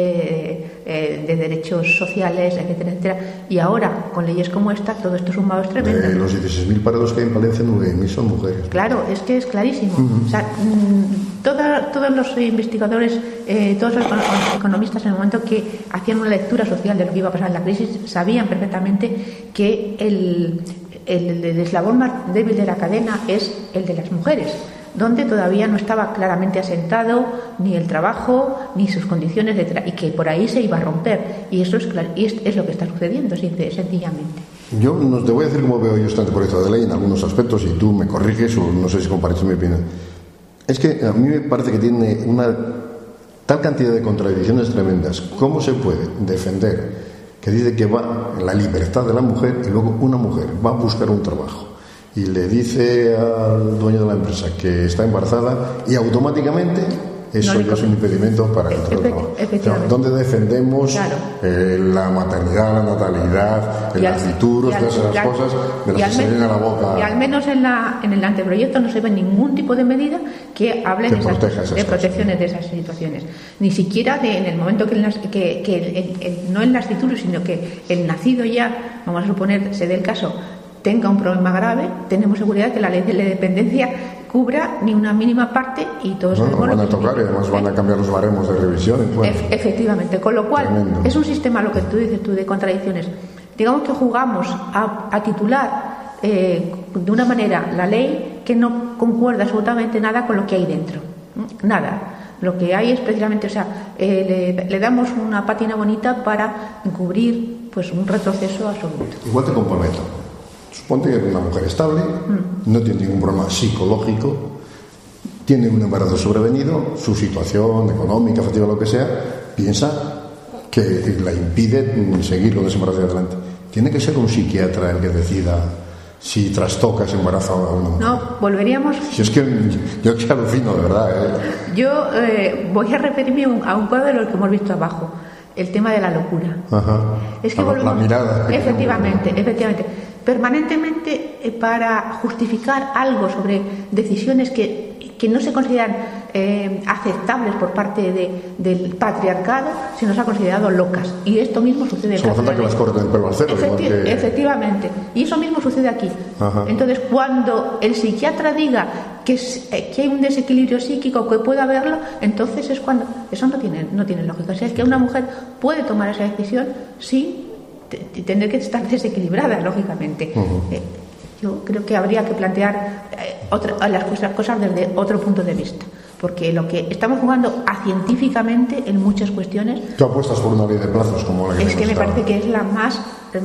de, eh, de derechos sociales, etcétera, etcétera. Y ahora, con leyes como esta, todo esto sumado es tremendo. De los dieciséis mil parados que hay en Palencia, nueve mil son mujeres. Claro, es que es clarísimo. Uh-huh. O sea, mmm, toda, todos los investigadores, eh, todos los economistas, en el momento que hacían una lectura social de lo que iba a pasar en la crisis, sabían perfectamente que el, el, el eslabón más débil de la cadena es el de las mujeres, donde todavía no estaba claramente asentado ni el trabajo ni sus condiciones, etcétera, y que por ahí se iba a romper. Y eso es, clar- y es, es lo que está sucediendo, sencillamente. Yo no te voy a decir cómo veo yo este proyecto de ley en algunos aspectos y tú me corriges o no sé si compartes mi opinión. Es que a mí me parece que tiene una tal cantidad de contradicciones tremendas. ¿Cómo se puede defender que dice que va la libertad de la mujer y luego una mujer va a buscar un trabajo y le dice al dueño de la empresa que está embarazada y automáticamente eso no ya es un impedimento para el trabajo? O sea, ¿dónde defendemos claro. eh, la maternidad, la natalidad, el naciturus, todas esas al, cosas de las que se vienen a la boca? Y al menos en, la, en el anteproyecto no se ve ningún tipo de medida que hable de, esas, esas de protecciones de esas situaciones. Ni siquiera de, en el momento que, el, que, que el, el, no el naciturus, sino que el nacido ya, vamos a suponer, se dé el caso, tenga un problema grave, tenemos seguridad que la ley de la dependencia cubra ni una mínima parte y todos no, no van a tocar y además van a cambiar los baremos de revisión. Bueno, e- efectivamente, con lo cual tremendo. Es un sistema, lo que tú dices tú, de contradicciones. Digamos que jugamos a, a titular eh, de una manera la ley que no concuerda absolutamente nada con lo que hay dentro, nada. Lo que hay es precisamente, o sea, eh, le, le damos una pátina bonita para encubrir pues un retroceso absoluto. Igual te comprometo. Suponte que es una mujer estable, mm. no tiene ningún problema psicológico, tiene un embarazo sobrevenido, su situación económica, afectiva, lo que sea, piensa que la impide seguir con ese embarazo adelante. Tiene que ser un psiquiatra el que decida si trastoca ese embarazo o no. No, volveríamos... Si es que yo que alucino, de verdad. ¿eh? Yo eh, voy a referirme a un cuadro de lo que hemos visto abajo, el tema de la locura. Ajá. Es que la, volvemos... la mirada. Efectivamente, efectivamente. Permanentemente eh, para justificar algo sobre decisiones que, que no se consideran eh, aceptables por parte de, del patriarcado, se nos ha considerado locas. Y esto mismo sucede... Solo falta que las corten el pelo al cero. Efecti- que... Efectivamente. Y eso mismo sucede aquí. Ajá. Entonces, cuando el psiquiatra diga que, es, eh, que hay un desequilibrio psíquico, que puede haberlo, entonces es cuando... Eso no tiene, no tiene lógica. O sea, es que una mujer puede tomar esa decisión sin tener que estar desequilibrada, lógicamente. Uh-huh. Eh, yo creo que habría que plantear eh, otra, las cosas, cosas desde otro punto de vista, porque lo que estamos jugando a científicamente en muchas cuestiones... ¿Tú apuestas por una ley de plazos como la que es que me estaba? parece que es la más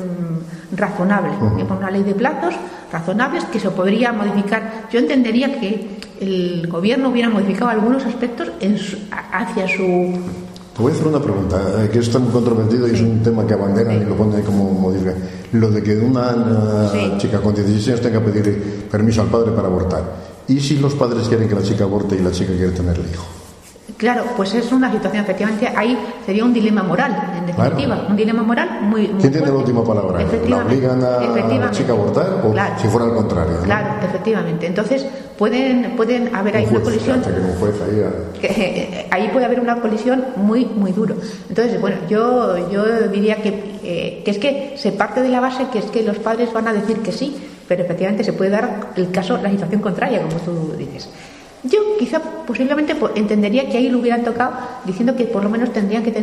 um, razonable, uh-huh. por una ley de plazos razonables que se podría modificar. Yo entendería que el gobierno hubiera modificado algunos aspectos en su, hacia su... Te voy a hacer una pregunta, eh, que está muy controvertido y sí. es un tema que abanderan sí. y lo ponen como modifica. Lo de que una, una sí. chica con dieciséis años tenga que pedir permiso al padre para abortar. ¿Y si los padres quieren que la chica aborte y la chica quiere tener el hijo? Claro, pues es una situación, efectivamente, ahí sería un dilema moral, en definitiva, claro. un dilema moral muy, muy ¿Quién tiene la última palabra? ¿La obligan a la chica a abortar o claro. si fuera al contrario? ¿no? Claro, efectivamente. Entonces, pueden, pueden haber ahí un juez, una colisión. Que un juez ahí, a... que, eh, ahí puede haber una colisión muy, muy duro. Entonces, bueno, yo, yo diría que, eh, que es que se parte de la base que es que los padres van a decir que sí, pero efectivamente se puede dar el caso, la situación contraria, como tú dices. Yo quizá posiblemente entendería que ahí lo hubieran tocado diciendo que por lo menos tendrían que tener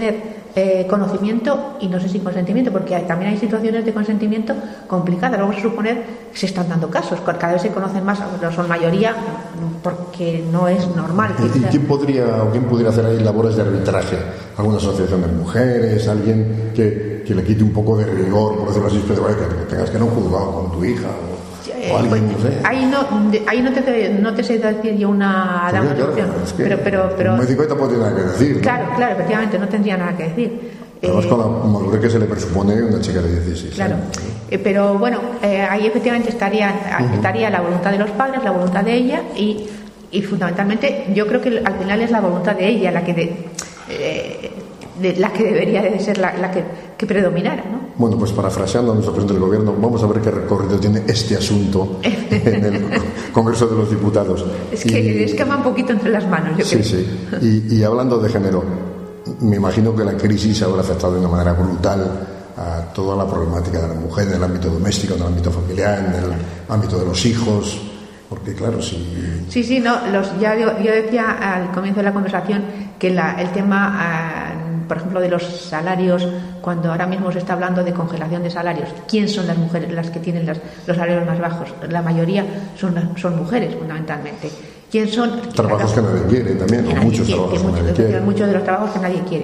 eh, conocimiento y no sé si consentimiento, porque hay, también hay situaciones de consentimiento complicadas. Vamos a suponer que se están dando casos, cada vez se conocen más, no son mayoría, porque no es normal. ¿Y, ¿y quién podría o quién pudiera hacer ahí labores de arbitraje? ¿Alguna asociación de mujeres? ¿Alguien que, que le quite un poco de rigor, por decirlo así, pero, que, que tengas que ir a un juzgado con tu hija? O, o alguien, pues, no sé. Ahí no, de, ahí no te, no te sé decir yo una Pues ya, claro, es que pero, pero, pero, un médico tampoco tiene nada que decir, ¿no? Claro, claro, efectivamente, no tendría nada que decir. Además, eh, con la madurez que se le presupone a una chica de dieciséis claro. años. Eh, pero bueno, eh, ahí efectivamente estaría, uh-huh. estaría la voluntad de los padres, la voluntad de ella y, y fundamentalmente yo creo que al final es la voluntad de ella la que, de, eh, de, la que debería de ser la, la que, que predominara, ¿no? Bueno, pues parafraseando a nuestro presidente del gobierno, vamos a ver qué recorrido tiene este asunto en el Congreso de los Diputados. Es que y, es que va un poquito entre las manos, yo sí, creo. Sí, sí. Y, y hablando de género, me imagino que la crisis habrá afectado de una manera brutal a toda la problemática de la mujer en el ámbito doméstico, en el ámbito familiar, en el ámbito de los hijos, porque claro, si... Sí, sí, no, los, ya yo, yo decía al comienzo de la conversación que la, el tema, uh, por ejemplo, de los salarios, cuando ahora mismo se está hablando de congelación de salarios, ¿quién son las mujeres las que tienen las, los salarios más bajos? La mayoría son, son mujeres, fundamentalmente. ¿Quién son? Trabajos que nadie quiere también, o muchos quiere, trabajos que, que nadie mucho, quiere. Muchos de los trabajos que nadie quiere.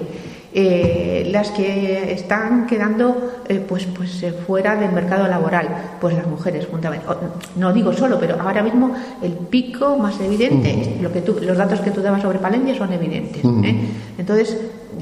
Eh, las que están quedando eh, pues pues eh, fuera del mercado laboral, pues las mujeres fundamentalmente. No digo solo, pero ahora mismo el pico más evidente, uh-huh. lo que tú, los datos que tú dabas sobre Palencia son evidentes. Uh-huh. ¿eh? Entonces,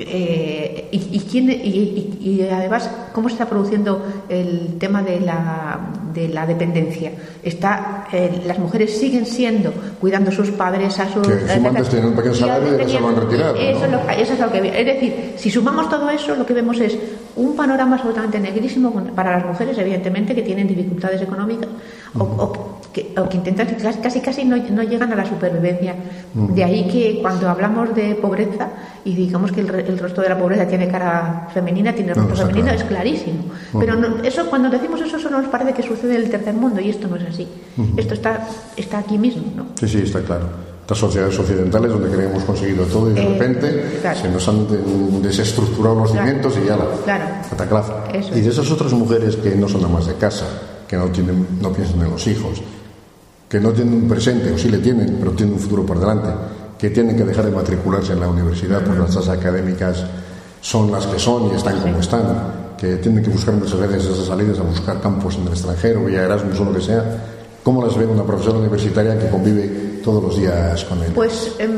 eh, y, y, quién, y, y, y además, ¿cómo se está produciendo el tema de la, de la dependencia? Está, eh, las mujeres siguen siendo cuidando a sus padres, a sus... Que encima antes tenían un pequeño salario y ya se lo han retirado. Eso, ¿no? es lo, eso es lo que... Es decir, si sumamos todo eso, lo que vemos es un panorama absolutamente negrísimo para las mujeres, evidentemente, que tienen dificultades económicas uh-huh. o, o, que, o que intentan, casi casi no, no llegan a la supervivencia. Uh-huh. De ahí que cuando hablamos de pobreza, y digamos que el, el rostro de la pobreza tiene cara femenina, tiene rostro no, femenino, claro. Es clarísimo. Uh-huh. Pero no, eso, cuando decimos eso, eso nos parece que sucede en el tercer mundo, y esto no es así. Uh-huh. Esto está, está aquí mismo, ¿no? Sí, sí, está claro. Estas sociedades occidentales donde creemos conseguido todo y de eh, repente claro. se nos han de, desestructurado los claro. cimientos y ya la claro. cataclafa. Y de esas otras mujeres que no son amas de casa, que no tienen, no piensan en los hijos, que no tienen un presente, o sí le tienen, pero tienen un futuro por delante, que tienen que dejar de matricularse en la universidad porque las tasas académicas son las que son y están como están, que tienen que buscar muchas veces esas salidas a buscar campos en el extranjero, vía Erasmus o lo que sea. ¿Cómo las ve una profesora universitaria que convive todos los días con él? Pues eh,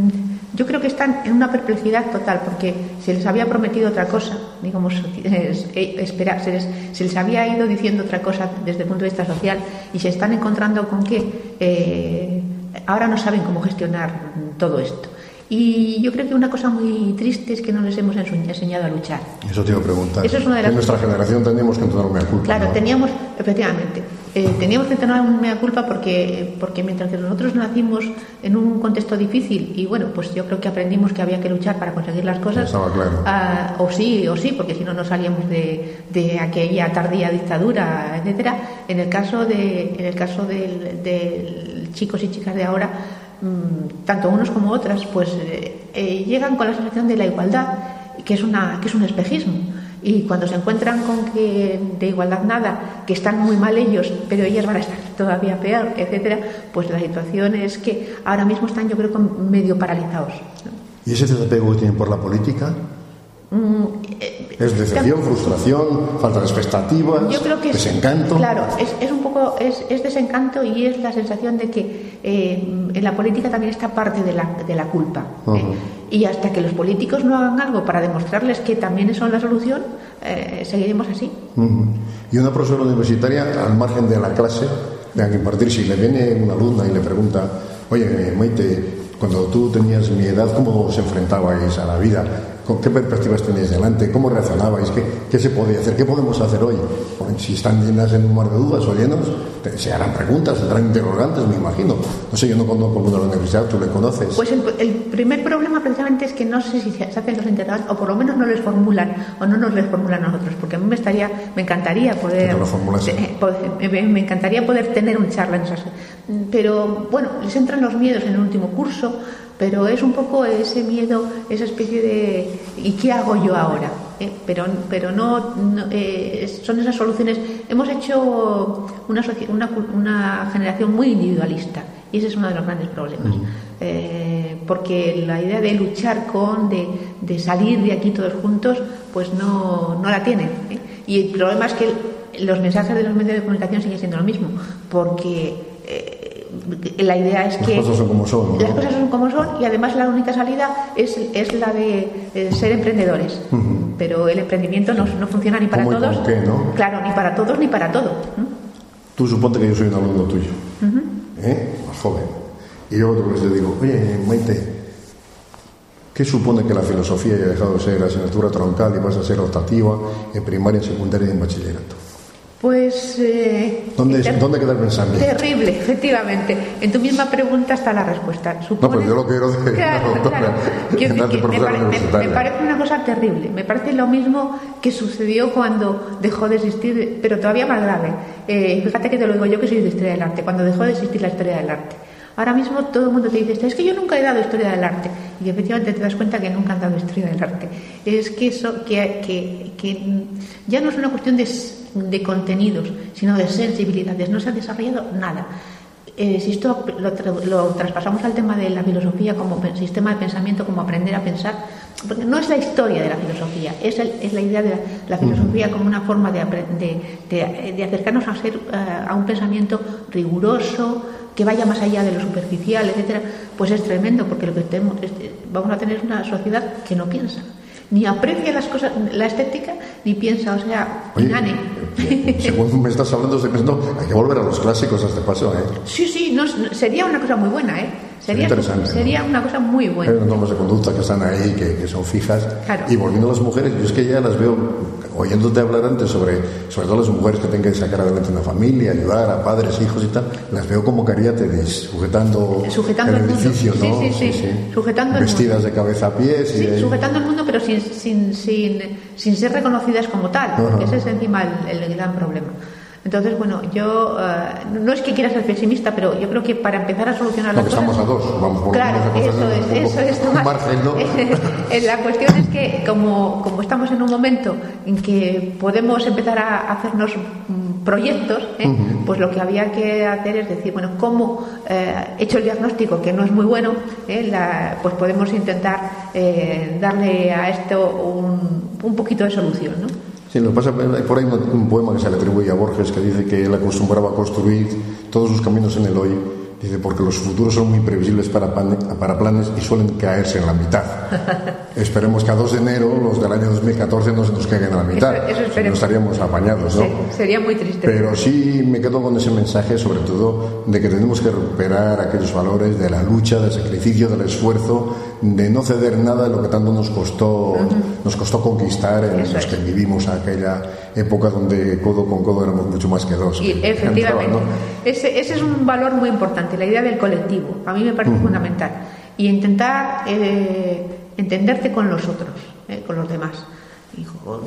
yo creo que están en una perplejidad total, porque se les había prometido otra cosa, digamos, es, eh, esperar, se les, se les había ido diciendo otra cosa desde el punto de vista social, y se están encontrando con que eh, ahora no saben cómo gestionar todo esto. Y yo creo que una cosa muy triste es que no les hemos enseñado a luchar. Eso te iba a preguntar. Eso es una de las... En nuestra generación teníamos que entrenar un mea culpa. Claro, ¿no? teníamos, efectivamente, eh, teníamos que entrenar un mea culpa porque, porque mientras que nosotros nacimos en un contexto difícil, y bueno, pues yo creo que aprendimos que había que luchar para conseguir las cosas. Estaba claro. Ah, o sí, o sí, porque si no, no salíamos de, de aquella tardía dictadura, etcétera. En el caso de, en el caso del, del chicos y chicas de ahora, tanto unos como otras, pues eh, eh, llegan con la sensación de la igualdad, que es una que es un espejismo, y cuando se encuentran con que de igualdad nada, que están muy mal ellos, pero ellas van a estar todavía peor, etcétera, pues la situación es que ahora mismo están, yo creo, medio paralizados, ¿no? ¿Y ese desapego que tienen por la política? Mm, eh, ¿Es decepción, tam- frustración, falta de expectativas, yo creo que es, desencanto? Claro, es, es un poco es, es desencanto, y es la sensación de que eh, en la política también está parte de la, de la culpa. Uh-huh. ¿eh? Y hasta que los políticos no hagan algo para demostrarles que también son la solución, eh, seguiremos así. Uh-huh. Y una profesora universitaria, al margen de la clase, tenga que impartir, si le viene una alumna y le pregunta, oye, Maite, cuando tú tenías mi edad, ¿cómo os enfrentabais a la vida? ¿Con qué perspectivas teníais delante? ¿Cómo reaccionabais? ¿Qué, qué se podía hacer? ¿Qué podemos hacer hoy? Si están llenas en un mar de dudas o llenos, se harán preguntas, se harán interrogantes, me imagino. No sé, yo no conozco el mundo de la universidad, ¿tú le conoces? Pues el, el primer problema precisamente es que no sé si se hacen los interrogantes, o por lo menos no les formulan, o no nos les formulan a nosotros, porque a mí me estaría, me encantaría poder, eh, poder me, me encantaría poder tener un charla en esas, pero bueno, les entran los miedos en el último curso. pero es un poco ese miedo, esa especie de ¿y qué hago yo ahora? ¿Eh? Pero, pero no, no eh, son esas soluciones. Hemos hecho una, una, una generación muy individualista y ese es uno de los grandes problemas. Uh-huh. Eh, porque la idea de luchar con, de, de salir de aquí todos juntos, pues no, no la tienen. ¿eh? Y el problema es que el, los mensajes de los medios de comunicación siguen siendo lo mismo, porque eh, la idea es que las cosas son como son, ¿no? Las cosas son como son y además la única salida es, es la de eh, ser emprendedores. Uh-huh. Pero el emprendimiento no, no funciona ni para todos. ¿Por qué, no? Claro, ni para todos ni para todo. ¿eh? Tú suponte que yo soy un alumno tuyo, uh-huh. ¿eh? Más joven. Y yo otro vez le digo, oye, Maite, ¿qué supone que la filosofía haya dejado de ser asignatura troncal y vas a ser optativa en primaria, en secundaria y en bachillerato? Pues... Eh, ¿Dónde, ter- ¿Dónde queda el pensamiento? Terrible, efectivamente. En tu misma pregunta está la respuesta. Supone... No, pues yo lo quiero de... Claro, no, claro. no, Que, no, que no, me, pare, me, me parece una cosa terrible. Me parece lo mismo que sucedió cuando dejó de existir, pero todavía más grave. Eh, fíjate que te lo digo yo que soy de Historia del Arte, cuando dejó de existir la Historia del Arte. Ahora mismo todo el mundo te dice, es que yo nunca he dado Historia del Arte. Y efectivamente te das cuenta que nunca han dado Historia del Arte. Es que eso, que, que, que ya no es una cuestión de, de contenidos, sino de sensibilidades. No se ha desarrollado nada. Eh, si esto lo, lo traspasamos al tema de la filosofía como sistema de pensamiento, como aprender a pensar, porque no es la historia de la filosofía, es, el, es la idea de la, la filosofía como una forma de, de, de, de acercarnos a, ser, uh, a un pensamiento riguroso, que vaya más allá de lo superficial, etcétera, pues es tremendo, porque lo que tenemos es, vamos a tener una sociedad que no piensa, ni aprecia las cosas, la estética, ni piensa, o sea, inane. Según me estás hablando, estoy pensando, hay que volver a los clásicos a este paso, ¿eh? Sí, sí, no, sería una cosa muy buena, ¿eh? Sería, interesante, sería ¿no? una cosa muy buena. Hay unas normas de conducta que están ahí, que, que son fijas. Claro. Y volviendo a las mujeres, yo es que ya las veo, oyéndote hablar antes sobre, sobre todo las mujeres que tengan que sacar adelante una familia, ayudar a padres, hijos y tal, las veo como cariáteres, sujetando, sujetando el, el edificio, mundo. ¿no? Sí, sí, sí, sí. Sujetando vestidas el mundo. de cabeza a pies. Sí, y de... sujetando el mundo, pero sin, sin, sin, sin ser reconocidas como tal, porque ese es encima el, el gran problema. Entonces, bueno, yo uh, no es que quiera ser pesimista, pero yo creo que para empezar a solucionar las no, cosas... estamos a dos, vamos por claro, eso es, eso es un margen, ¿no? La cuestión es que como, como estamos en un momento en que podemos empezar a hacernos proyectos, ¿eh? uh-huh. pues lo que había que hacer es decir, bueno, como eh, hecho el diagnóstico, que no es muy bueno, ¿eh? la, pues podemos intentar eh, darle a esto un, un poquito de solución, ¿no? Sí, lo que pasa, hay por ahí un poema que se le atribuye a Borges que dice que él acostumbraba a construir todos sus caminos en el hoy. Dice, porque los futuros son muy previsibles para, pan, para planes y suelen caerse en la mitad. Esperemos que a dos de enero los del año dos mil catorce no se nos caigan en la mitad. Eso, eso no estaríamos apañados, ¿no? Sí, sería muy triste. Pero sí me quedo con ese mensaje, sobre todo, de que tenemos que recuperar aquellos valores de la lucha, del sacrificio, del esfuerzo, de no ceder nada de lo que tanto nos costó, uh-huh. nos costó conquistar en eso los es. que vivimos aquella época donde codo con codo éramos mucho más que dos. Y efectivamente. Entraba, ¿no? ese, ese es un valor muy importante, la idea del colectivo. A mí me parece uh-huh. fundamental. Y intentar eh, entenderte con los otros, eh, con los demás. Y,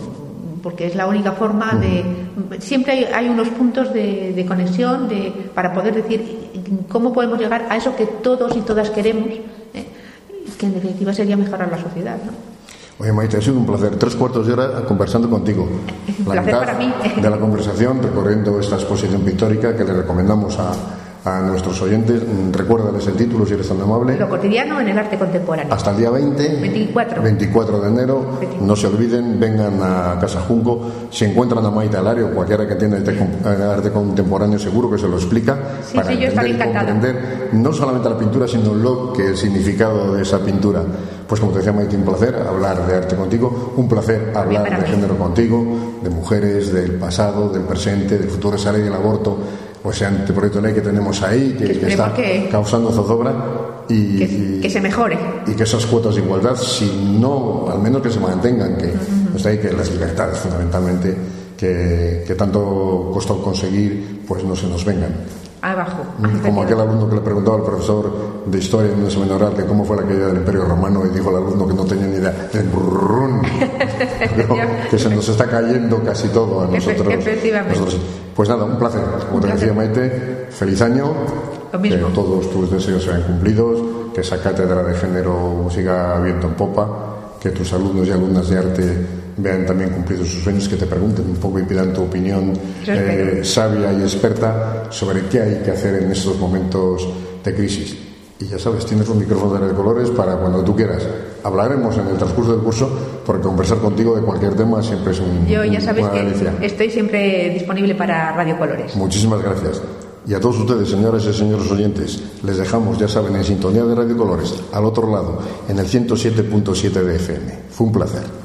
porque es la única forma uh-huh. de... Siempre hay, hay unos puntos de, de conexión de, para poder decir cómo podemos llegar a eso que todos y todas queremos, eh, que en definitiva sería mejorar la sociedad, ¿no? Oye, Maite, ha sido un placer. Tres cuartos de hora conversando contigo. Un la placer mitad para mí. de la conversación recorriendo esta exposición pictórica que le recomendamos a, a nuestros oyentes. Recuérdales el título, si eres tan amable. Lo cotidiano en el arte contemporáneo. Hasta el día veinte. veinticuatro. veinticuatro de enero. veinticuatro. No se olviden, vengan a Casa Junco. Si encuentran a Maite Alario, cualquiera que tiene arte contemporáneo, seguro que se lo explica. Sí, para sí, yo estaré encantada. Comprender no solamente la pintura, sino lo que el significado de esa pintura. Pues como te decía, Maite, un placer hablar de arte contigo, un placer hablar de género contigo, de mujeres, del pasado, del presente, del futuro de esa ley del aborto, pues ese anteproyecto de ley que tenemos ahí, que, que, que está que, causando zozobra y que, y que se mejore. Y que esas cuotas de igualdad, si no, al menos que se mantengan, que uh-huh. está ahí, que las libertades fundamentalmente, que, que tanto costó conseguir, pues no se nos vengan. Abajo. Como aquel alumno que le preguntaba al profesor de historia en un examen oral que cómo fue la caída del Imperio Romano y dijo el alumno que no tenía ni idea, el brrrrún, que se nos está cayendo casi todo a nosotros. Efectivamente. Nosotros. Pues nada, un placer. Como te decía, Maite, feliz año. Lo mismo. Que todos tus deseos sean cumplidos, que esa cátedra de género siga viento en popa, que tus alumnos y alumnas de arte vean también cumplidos sus sueños, que te pregunten un poco y pidan tu opinión eh, sabia y experta sobre qué hay que hacer en estos momentos de crisis. Y ya sabes, tienes un micrófono de Radio Colores para cuando tú quieras. Hablaremos en el transcurso del curso, porque conversar contigo de cualquier tema siempre es un, Yo ya un, sabes una que delicia. Estoy siempre disponible para Radio Colores. Muchísimas gracias. Y a todos ustedes, señoras y señores oyentes, les dejamos, ya saben, en sintonía de Radio Colores, al otro lado, en el ciento siete punto siete de F M. Fue un placer.